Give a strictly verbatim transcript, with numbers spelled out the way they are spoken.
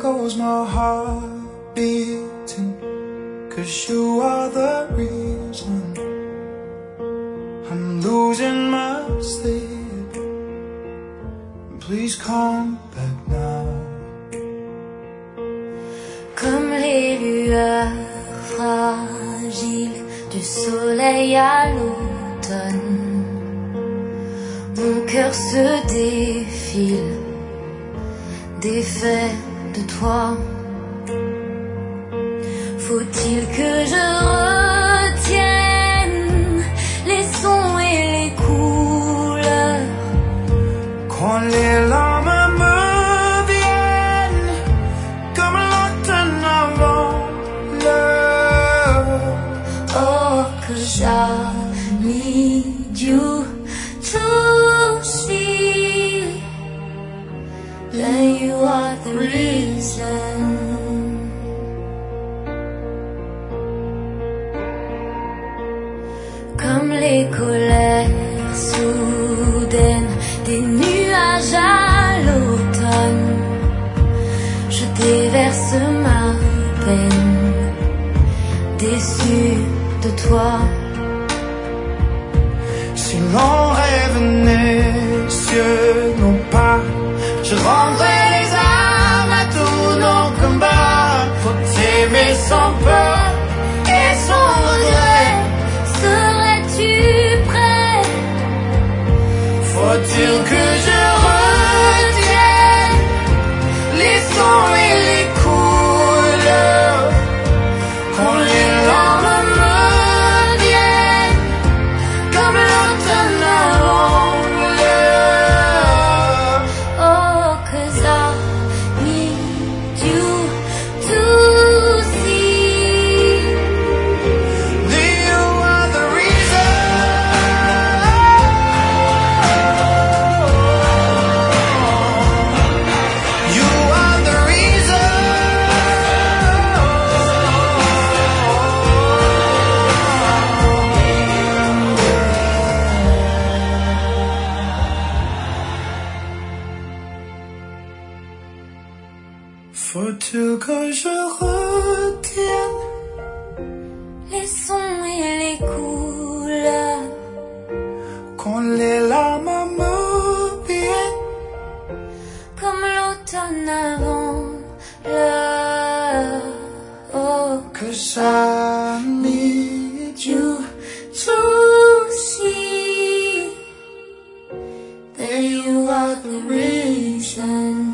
goes my heart beating, 'cause you are the reason I'm losing my sleep. Please come back now. Comme les lueurs fragiles du soleil à l'automne, mon cœur se défile, défait de toi. Faut-il que je retienne les sons et les couleurs quand les larmes me viennent comme l'automne avant l'heure? Oh, 'cause I need you to see that you are the reason. Comme les colères soudaines des nuages à l'automne, je déverse ma peine, déçu de toi. Si l'on rêve les cieux non pas, je rendrai les armes à tous nos combats. Faut t'aimer sans peur et sans regret. Serais-tu prêt? Faut-il que je retienne les sons et les couleurs quand les larmes me viennent comme l'automne avant l'heure? Oh, 'cause I need you to see that you are the reason. You are the reason. Faut-il que je retienne les sons et les couleurs quand les larmes me viennent comme l'automne avant l'heure? Oh, 'cause I need you to see that you are the reason.